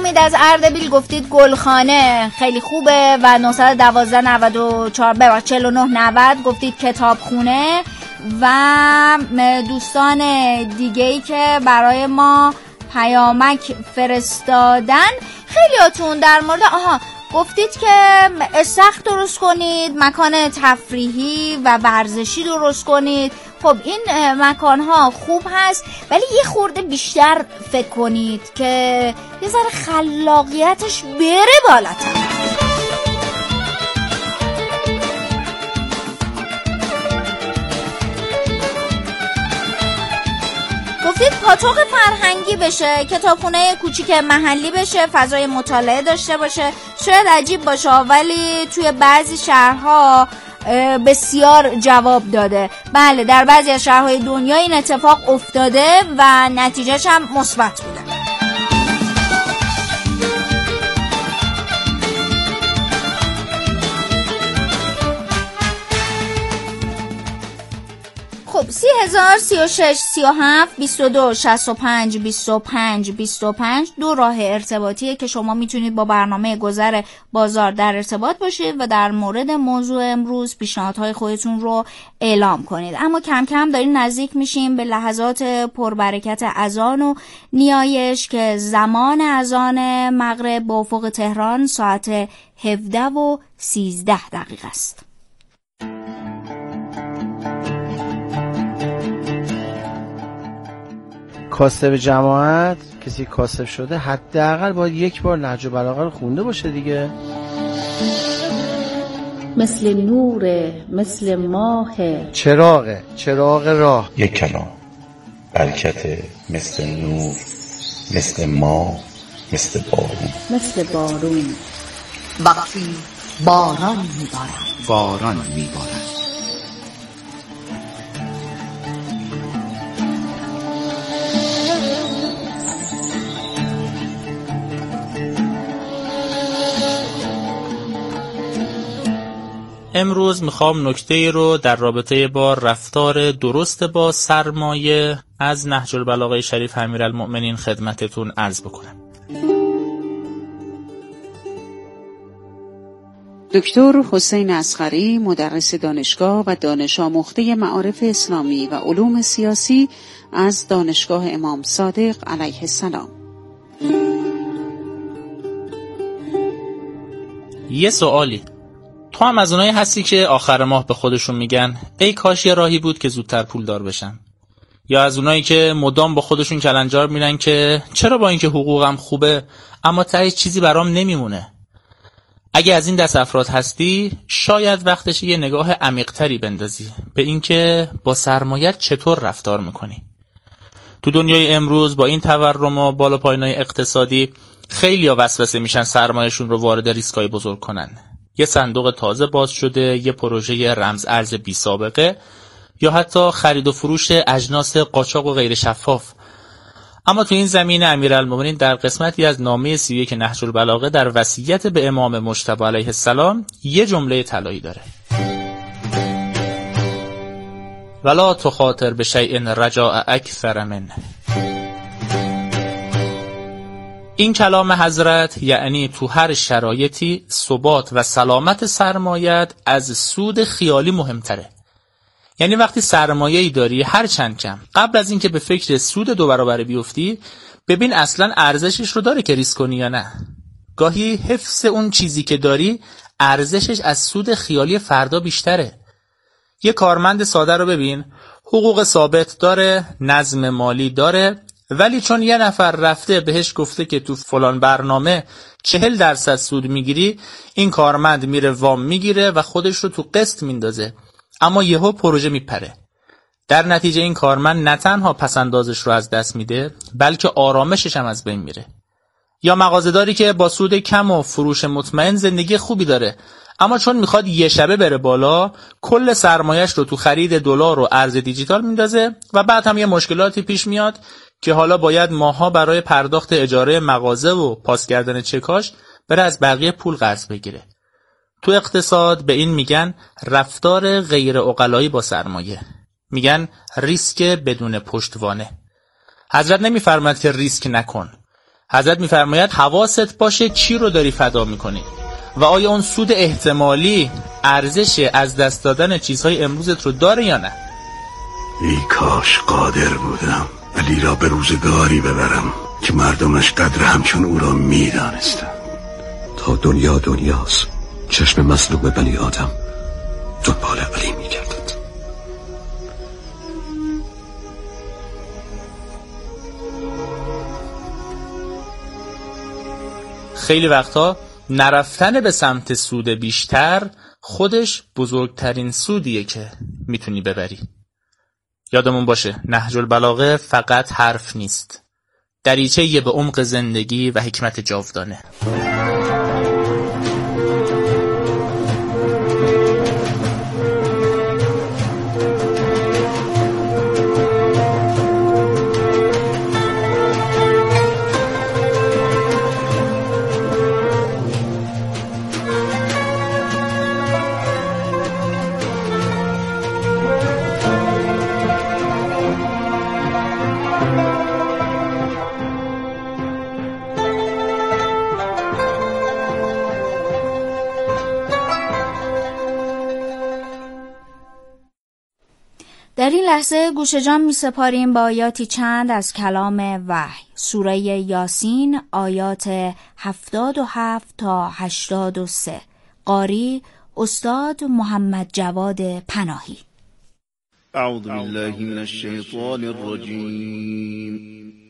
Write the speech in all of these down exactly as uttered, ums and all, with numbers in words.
امید از اردبیل گفتید گلخانه خیلی خوبه و نه یک دو نود و چهار ببخشید چهل و نه نود گفتید کتابخونه. و دوستان دیگه‌ای که برای ما پیامک فرستادن خیلیاتون در مورد آها گفتید که استخر درست کنید، مکان تفریحی و ورزشی درست کنید. خب این مکانها خوب هست ولی یه خورده بیشتر فکر کنید که یه ذره خلاقیتش بره بالاتر. گفتید پاتوق فرهنگی بشه، کتابخونه کوچیک محلی بشه، فضای مطالعه داشته باشه. شاید عجیب باشه ولی توی بعضی شهرها بسیار جواب داده. بله در بعضی از شهرهای دنیا این اتفاق افتاده و نتیجهش هم مثبت بوده. خب سی هزار سی و شش سی و هفت بیست و دو شصت و پنج بیست و پنج بیست و پنج دو راه ارتباطیه که شما میتونید با برنامه گذر بازار در ارتباط باشید و در مورد موضوع امروز پیشنهادهای خودتون رو اعلام کنید. اما کم کم داریم نزدیک میشیم به لحظات پربرکت اذان و نیایش که زمان اذان مغرب با افق تهران ساعت هفده و سیزده دقیقه است. کاسب جماعت، کسی کاسب شده حداقل باید یک بار نهج البلاغه رو خونده باشه دیگه. مثل نور، مثل ماه، چراغه، چراغ راه. یک کلام برکت مثل نور، مثل ماه، مثل بارون. مثل بارون وقتی باران میبارد، باران میبارد. امروز میخوام نکته رو در رابطه با رفتار درست با سرمایه از نهج البلاغه شریف امیرالمؤمنین خدمتتون عرض بکنم. دکتر حسین اصغری مدرس دانشگاه و دانش آموخته معارف اسلامی و علوم سیاسی از دانشگاه امام صادق علیه السلام. یه سوالی، تو هم از اونایی هستی که آخر ماه به خودشون میگن ای کاش یه راهی بود که زودتر پول دار بشم؟ یا از اونایی که مدام با خودشون کلنجار میرن که چرا با اینکه حقوقم خوبه اما تهش چیزی برام نمیمونه؟ اگه از این دست افراد هستی شاید وقتش یه نگاه عمیق‌تری بندازی به اینکه با سرمایه چطور رفتار میکنی. تو دنیای امروز با این تورم و بالا پایینای اقتصادی خیلی‌ها وسوسه میشن سرمایه‌شون رو وارد ریسکای بزرگ کنن. یه صندوق تازه باز شده، یه پروژه رمز ارز بی سابقه یا حتی خرید و فروش اجناس قاچاق و غیر شفاف. اما تو این زمینه امیرالمومنین در قسمتی از نامه سی و یک نهج البلاغه در وصیت به امام مجتبی علیه السلام یه جمله طلایی داره: ولا تخاطر بشیء رجاء اکثر منه. این کلام حضرت یعنی تو هر شرایطی ثبات و سلامت سرمایت از سود خیالی مهمتره. یعنی وقتی سرمایه‌ای داری هر چند کم قبل از اینکه به فکر سود دو برابر بیفتی ببین اصلا ارزشش رو داره که ریسک کنی یا نه. گاهی حفظ اون چیزی که داری ارزشش از سود خیالی فردا بیشتره. یه کارمند ساده رو ببین، حقوق ثابت داره، نظم مالی داره، ولی چون یه نفر رفته بهش گفته که تو فلان برنامه چهل درصد سود میگیری، این کارمند میره وام میگیره و خودش رو تو قسط میندازه، اما یهو پروژه میپره. در نتیجه این کارمند نه تنها پسندازش رو از دست میده بلکه آرامشش هم از بین میره. یا مغازه‌داری که با سود کم و فروش مطمئن زندگی خوبی داره، اما چون میخواد یه شبه بره بالا کل سرمایه‌اش رو تو خرید دلار و ارز دیجیتال میندازه و بعد هم یه مشکلاتی پیش میاد که حالا باید ماها برای پرداخت اجاره مغازه و پاس کردن چکاش بره از بقیه پول قرض بگیره. تو اقتصاد به این میگن رفتار غیر عقلایی با سرمایه، میگن ریسک بدون پشتوانه. حضرت نمیفرماید که ریسک نکن، حضرت میفرماید حواست باشه چی رو داری فدا میکنی و آیا اون سود احتمالی ارزش از دست دادن چیزهای امروزت رو داره یا نه. ای کاش قادر بودم علی را به روزگاری ببرم که مردمش قدر همچون او را میدانستند. تا دنیا دنیاست، چشم مظلوم بنی آدم دنبال علی میگردد. خیلی وقتا نرفتن به سمت سود بیشتر خودش بزرگترین سودیه که میتونی ببری. یادمون باشه نهج البلاغه فقط حرف نیست، دریچه‌ای به عمق زندگی و حکمت جاودانه. در این لحظه گوش جان می سپاریم با آیاتی چند از کلام وحی. سوره یاسین آیات هفتاد و هفت تا هشتاد و سه. قاری استاد محمد جواد پناهی. اعوذ بالله من الشیطان الرجیم.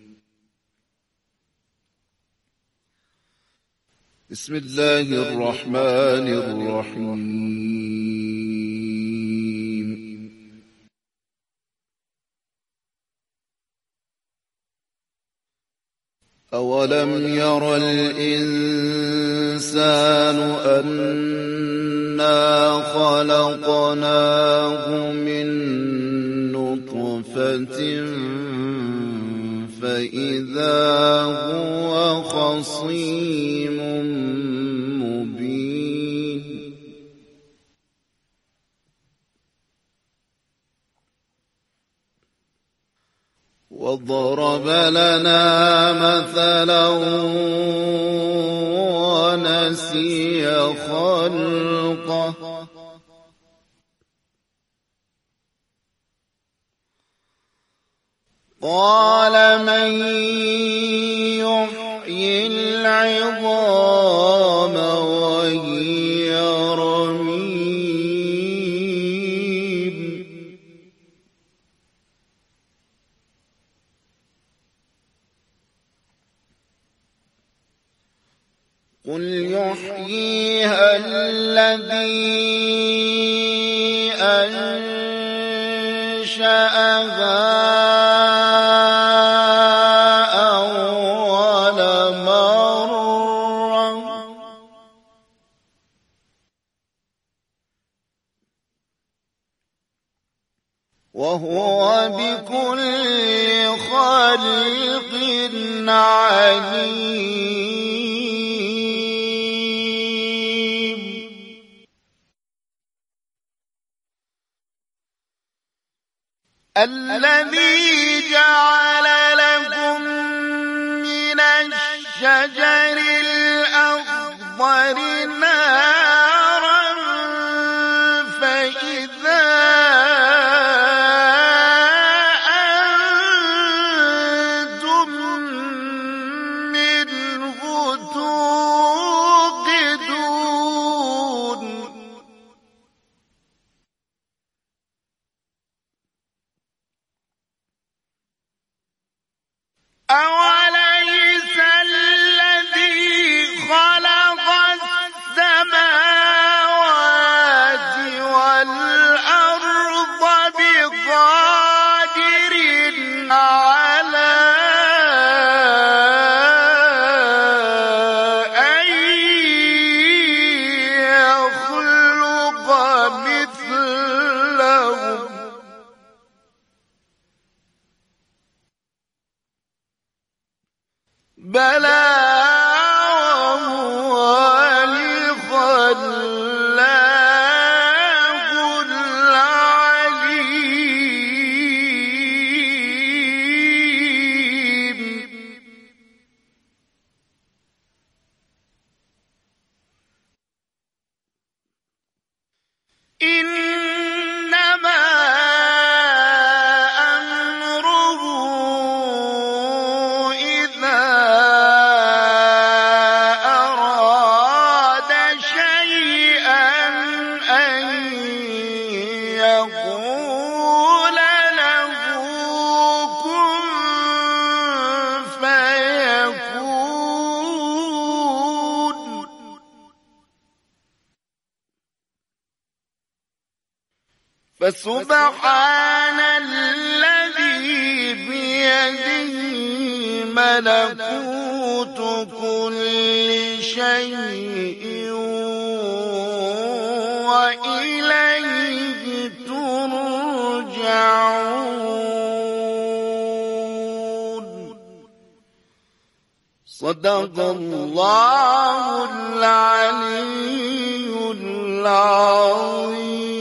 بسم الله الرحمن الرحیم. أولم ير الإنسان أنا خلقناه من نطفة فإذا هو خصيم مبين وضرب لنا مثلا ونسي خلقه قال من يحيي العظام وهي رميم قل يحييها الذي أنشأها أول مرة وهو بكل خلق عليم الذي جعل لكم من الشجر الأخضر نارا فإذا أنتم منه توقدون أوليس الذي إنما أمره إذا أراد شيئا أن يقول له كن فيكون. فسبحان الذي بيده ملكوت كل شيء وإليه ترجعون. صدق الله العلي العظيم.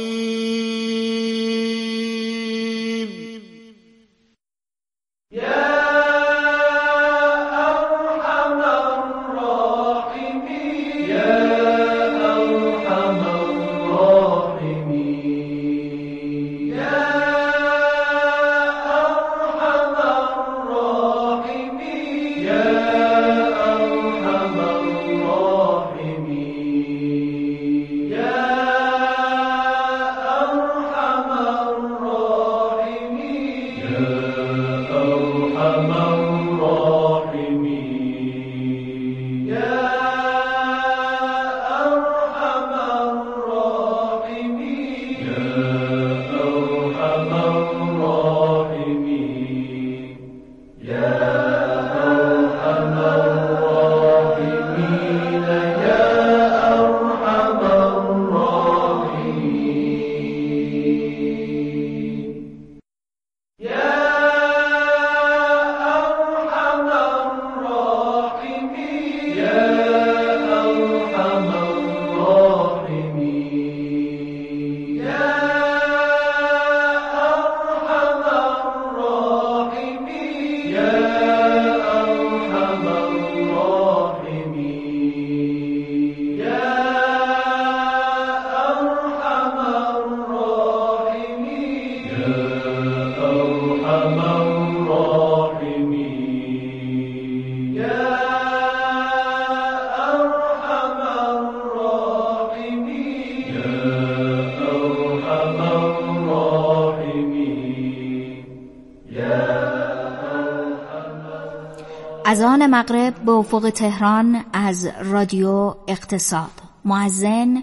اذان مغرب به افق تهران از رادیو اقتصاد. مؤذن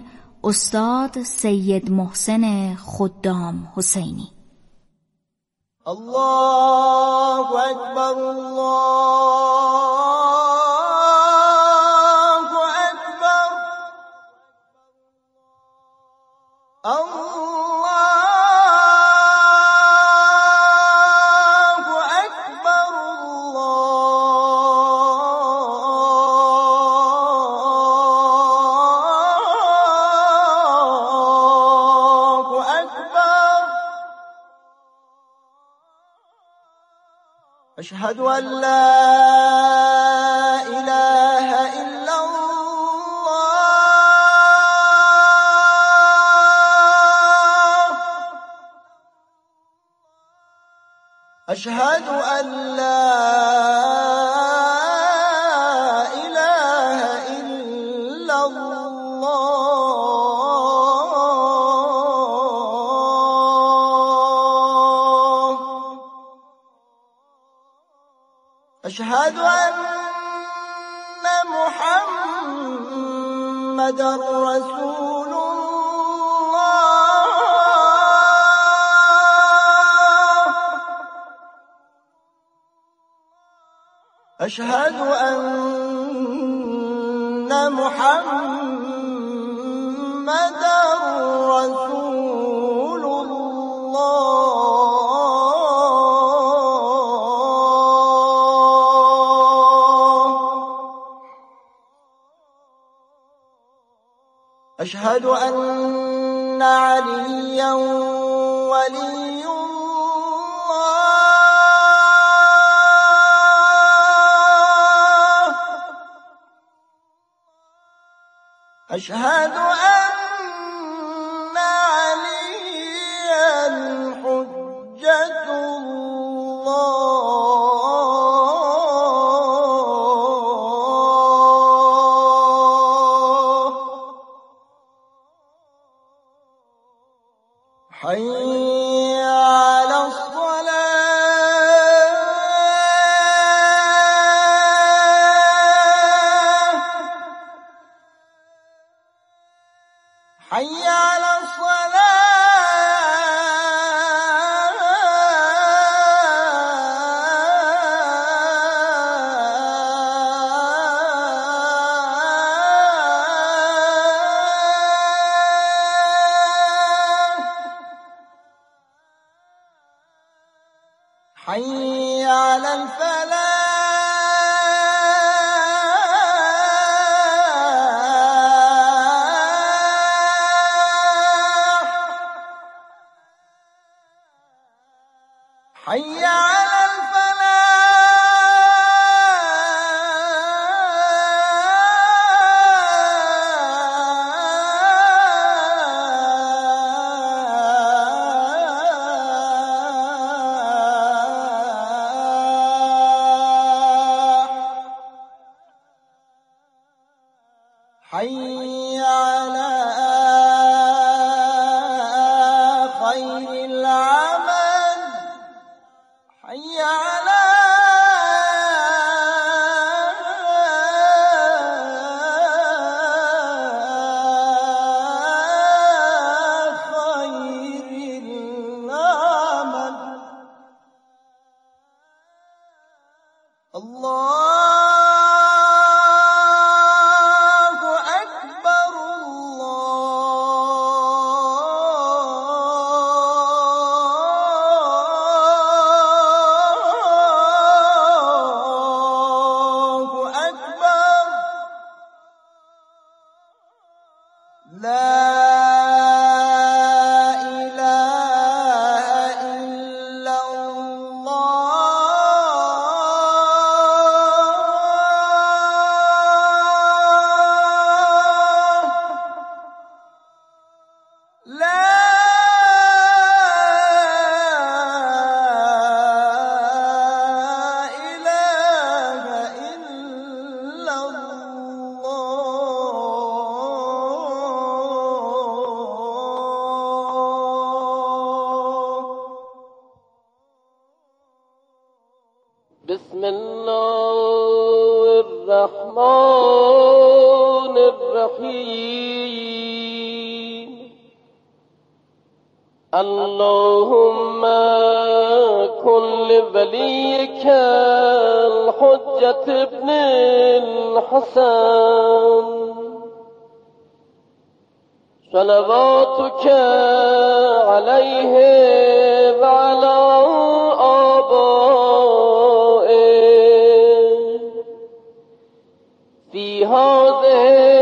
استاد سید محسن خدام حسینی. الله اکبر الله اکبر الله أشهد أن لا إله إلا الله. أشهد أن لا إله إلا الله. أشهد أن محمدًا رسول الله. أشهد أن محمدًا رسول الله. أشهد أن عليا ولي الله. أشهد أن عليا حي على الصلاة حي على الفلاح حي على حي على خير العمل حي على خير العمل الله لا إله إلا الله لا إله إلا بسم الله الرحمن الرحيم اللهم كن لوليك الحجة ابن الحسن صلواتك عليه وعلى في هذه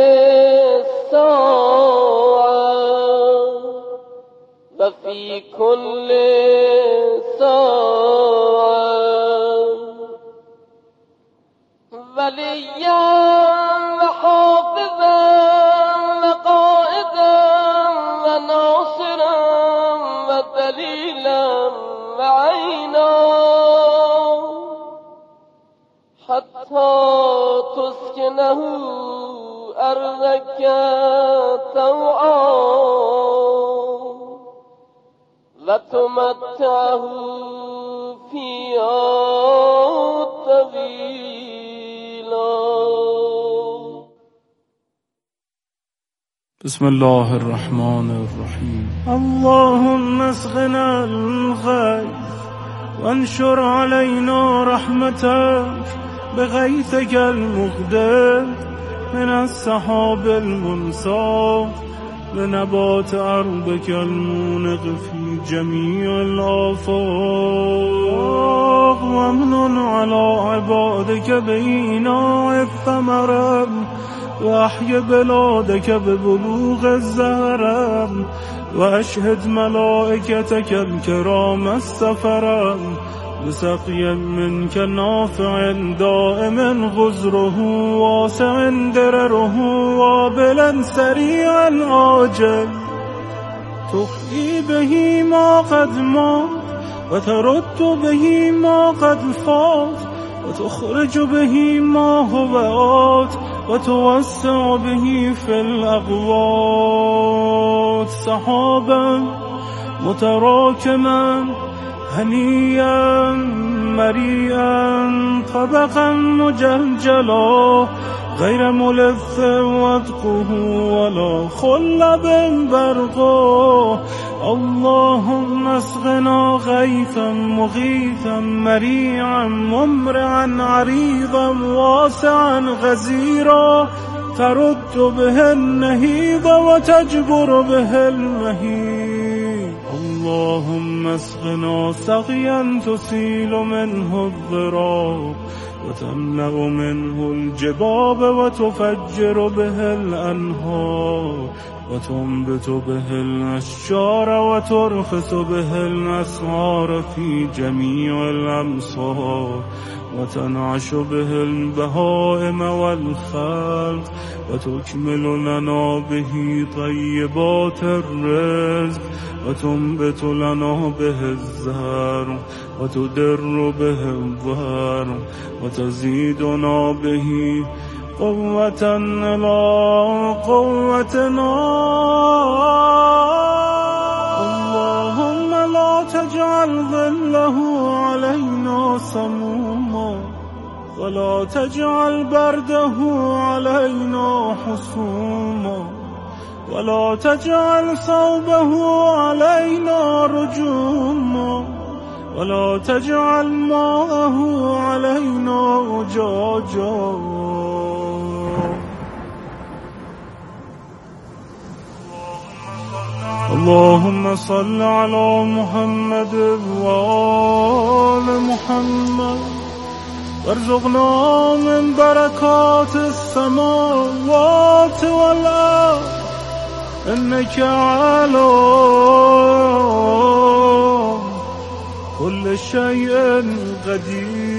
الساعة وفي كل ساعة وليا وحافظا وقائدا وناصرا ودليلا وعينا حتى تسكنه أرضك طوعا وتمتعه فيها طويلا. بسم الله الرحمن الرحيم. اللهم اسقنا الغيث وانشر علينا رحمتك بغيثك المقدر من السحاب المنصاف لنبات أرضك المونق في جميع الآفاق وامنن على عبادك بإيناء الثمرة وأحي بلادك ببلوغ الزهرة وأشهد ملائكتك الكرام السفرة بسقي منك نافع دائم غزره واسع درره وابلا سريعا عاجل تحيي به ما قد مات وترد به ما قد فات وتخرج به ما هو آت وتوسع به في الأقوات سحابا متراكما هنيا مريئا طبقا مجلجلا غير ملث وادقه ولا خلب برقه اللهم اسقنا غيثا مغيثا مريعا ممرعا عريضا واسعا غزيرا ترد به النهيض وتجبر به المهيض اللهم اسقنا سقيا تسيل منه الضراب وتملأ منه الجباب وتفجر به الأنهار وتنبت به الأشجار وترخص به الأسعار في جميع الأمصار وتنعش به البهائم والخلق وتكمل لنا به طيبات الرزق وتنبت لنا به الزهر وتدر به الظهر وتزيدنا به قوة إلى قوتنا اللهم لا تجعل ظله علينا سموما ولا تجعل برده علينا حصوما ولا تجعل صوبه علينا رجوما ولا تجعل ماءه علينا أجاجا اللهم صل على محمد وآل محمد وارزقنا من بركات السماوات والأرض إنك على كل شيء قدير.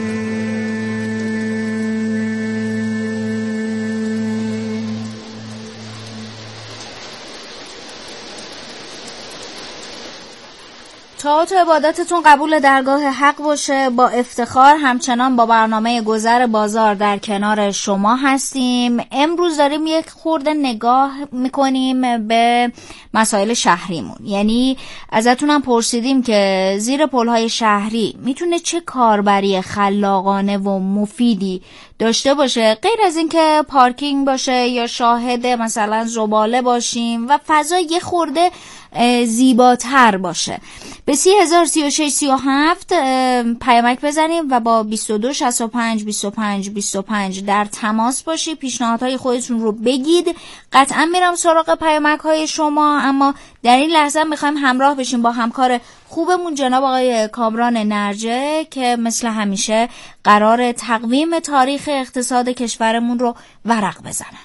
طاعت و عبادتتون قبول درگاه حق باشه. با افتخار همچنان با برنامه گذر بازار در کنار شما هستیم. امروز داریم یک خورده نگاه میکنیم به مسائل شهریمون، یعنی ازتونم پرسیدیم که زیر پلهای شهری میتونه چه کاربری خلاقانه و مفیدی داشته باشه غیر از این که پارکینگ باشه یا شاهد مثلا زباله باشیم و فضا یه خورده زیباتر باشه. به سی هزار سی و شش سی و هفت پیامک بزنیم و با بیست و دو شصت و پنج بیست و پنج بیست و پنج در تماس باشی. پیشنهادهای خودتون رو بگید. قطعا میرم سراغ پیامک های شما، اما در این لحظه میخوایم همراه بشیم با همکار خوبمون جناب آقای کامران نرجه که مثل همیشه قرار تقویم تاریخ اقتصاد کشورمون رو ورق بزنن.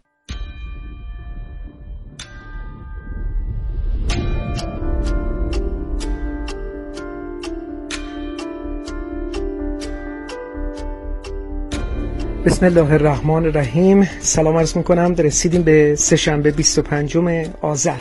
بسم الله الرحمن الرحیم. سلام عرض میکنم. رسیدیم به سه‌شنبه بیست و پنجم آذر.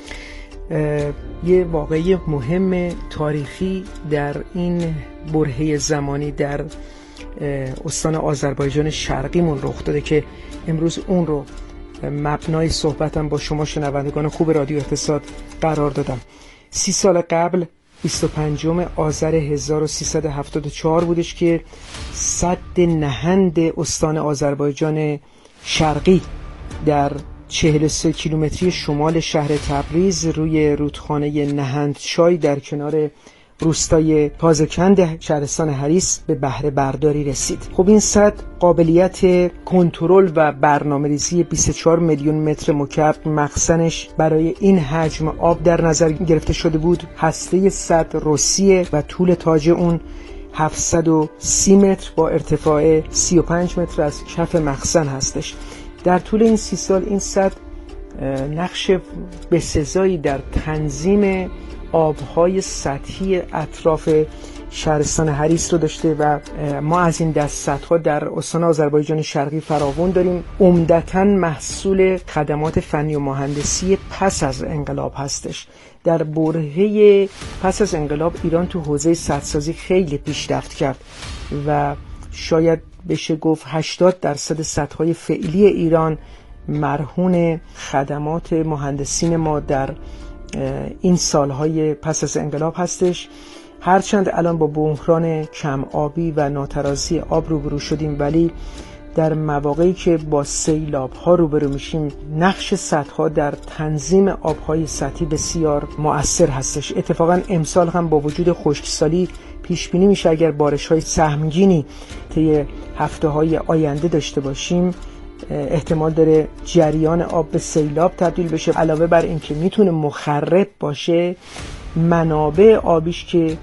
یه واقعه مهم تاریخی در این برهه زمانی در استان آذربایجان شرقیمون رخ داده که امروز اون رو مبنای صحبتم با شما شنوندگان خوب رادیو اقتصاد قرار دادم. سی سال قبل بیست و پنجم آذر هزار و سیصد و هفتاد و چهار بودش که سد نهند استان آذربایجان شرقی در چهل و سه کیلومتری شمال شهر تبریز روی رودخانه نهندشای در کنار روستای تازه‌کند شهرستان هریس به بهره برداری رسید. خب این سد قابلیت کنترل و برنامه‌ریزی بیست و چهار میلیون متر مکعب مخزنش برای این حجم آب در نظر گرفته شده بود. هسته سد رسیه و طول تاج اون هفتصد و سی متر با ارتفاع سی و پنج متر از کف مخزن هستش. در طول این سی سال این سد نقش بسزایی در تنظیم آبهای سطحی اطراف شهرستان هریس رو داشته و ما از این دست سدها در استان آذربایجان شرقی فراوان داریم. عمدتاً محصول خدمات فنی و مهندسی پس از انقلاب هستش. در برهه پس از انقلاب ایران تو حوزه سدسازی خیلی پیشرفت کرد و شاید بشه گفت هشتاد درصد سدهای فعلی ایران مرهون خدمات مهندسین ما در این سالهای پس از انقلاب هستش. هرچند الان با بحران کم آبی و ناترازی آب روبرو شدیم، ولی در مواقعی که با سیلاب‌ها روبرو میشیم نقش سدها در تنظیم آب‌های سطحی بسیار مؤثر هستش. اتفاقا امسال هم با وجود خشکسالی پیش بینی میشه اگر بارش‌های سهمگینی طی هفته‌های آینده داشته باشیم احتمال داره جریان آب به سیلاب تبدیل بشه. علاوه بر اینکه میتونه مخرب باشه، منابع آبیش که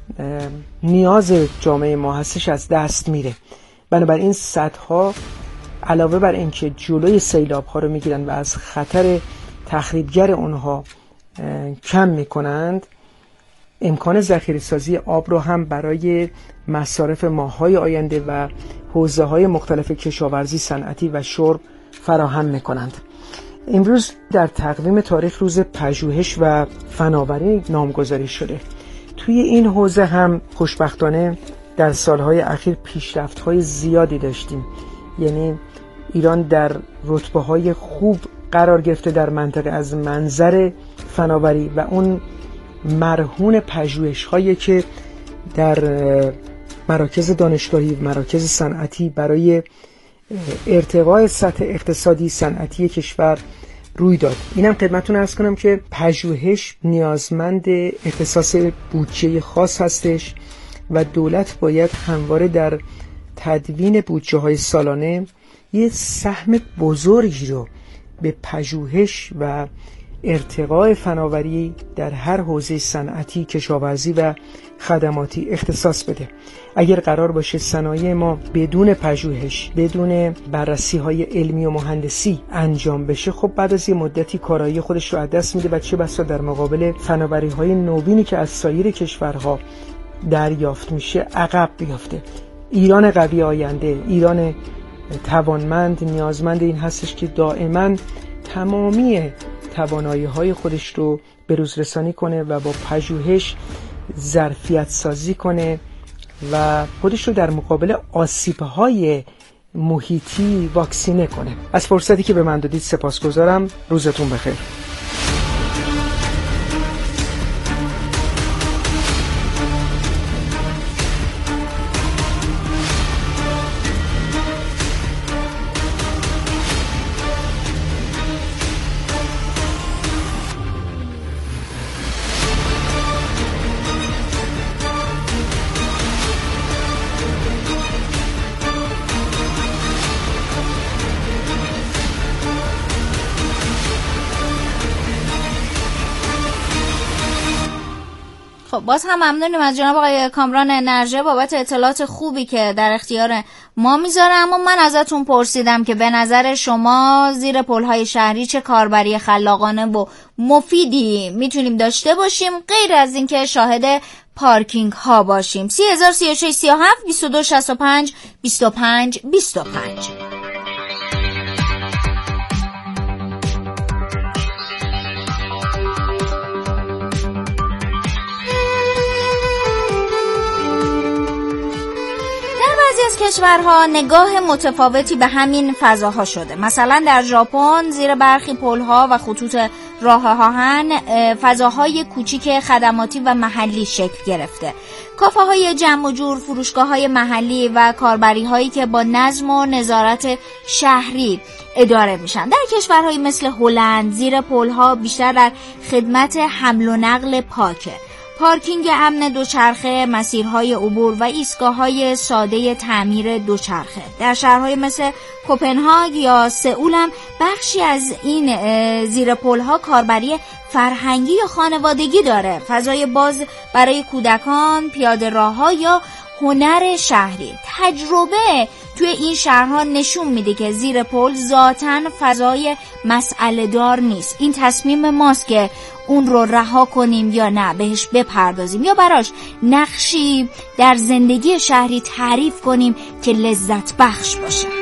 نیاز جامعه ما هستش از دست میره. بنابراین سدها علاوه بر اینکه جلوی سیلاب ها رو میگیرن و از خطر تخریبگر اونها کم میکنند، امکان ذخیره سازی آب رو هم برای مصارف ماه‌های آینده و حوزه‌های مختلف کشاورزی، صنعتی و شرب فراهم میکنند. امروز در تقویم تاریخ روز پژوهش و فناوری نامگذاری شده. توی این حوزه هم خوشبختانه در سالهای اخیر پیشرفت‌های زیادی داشتیم. یعنی ایران در رتبه‌های خوب قرار گرفته در منطقه از منظر فناوری و اون مرهون پژوهش‌هایی که در مراکز دانشگاهی و مراکز صنعتی برای ارتقاء سطح اقتصادی صنعتی کشور روی داد. اینم خدمتتون عرض کنم که پژوهش نیازمند اختصاص بودجه خاص هستش و دولت باید همواره در تدوین بودجه های سالانه یه سهم بزرگی رو به پژوهش و ارتقاء فناوری در هر حوزه صنعتی، کشاورزی و خدماتی اختصاص بده. اگر قرار باشه صنایع ما بدون پژوهش، بدون بررسی های علمی و مهندسی انجام بشه، خب بعد از یه مدتی کارایی خودش رو از دست میده و چه بسا در مقابل فناوری های نوینی که از سایر کشورها دریافت میشه عقب بیفته. ایران قوی آینده، ایران توانمند نیازمند این هستش که دائما تمامی توانایی های خودش رو به روز رسانی کنه و با پژوهش ظرفیت سازی کنه و خودش رو در مقابل آسیب‌های محیطی واکسینه کنه. از فرصتی که به من دادید سپاسگزارم. روزتون بخیر. خب باز هم ممنونیم از جناب آقای کامران نرژه بابت اطلاعات خوبی که در اختیار ما میذاره. اما من ازتون پرسیدم که به نظر شما زیر پل‌های شهری چه کاربری خلاقانه و مفیدی میتونیم داشته باشیم غیر از اینکه شاهد پارکینگ ها باشیم؟ سی هزار سی و شش سی و هفت بیست و دو شصت و پنج بیست و پنج بیست و پنج. از کشورها نگاه متفاوتی به همین فضاها شده. مثلا در ژاپن زیر برخی پل‌ها و خطوط راه آهن فضاهای کوچیک خدماتی و محلی شکل گرفته. کافه‌های جمع و جور، فروشگاه‌های محلی و کاربری‌هایی که با نظم و نظارت شهری اداره میشن. در کشورهایی مثل هلند زیر پل‌ها بیشتر در خدمت حمل و نقل پاکه. پارکینگ امن دوچرخه، مسیرهای عبور و ایستگاه‌های ساده تعمیر دوچرخه. در شهرهای مثل کوپنهاگ یا سئول هم بخشی از این زیر پل‌ها کاربری فرهنگی یا خانوادگی داره. فضای باز برای کودکان، پیاده راه‌ها یا هنر شهری. تجربه توی این شهرها نشون میده که زیر پل ذاتاً فضای مسئله دار نیست. این تصمیم ماست که اون رو رها کنیم یا نه، بهش بپردازیم یا براش نقشی در زندگی شهری تعریف کنیم که لذت بخش باشه.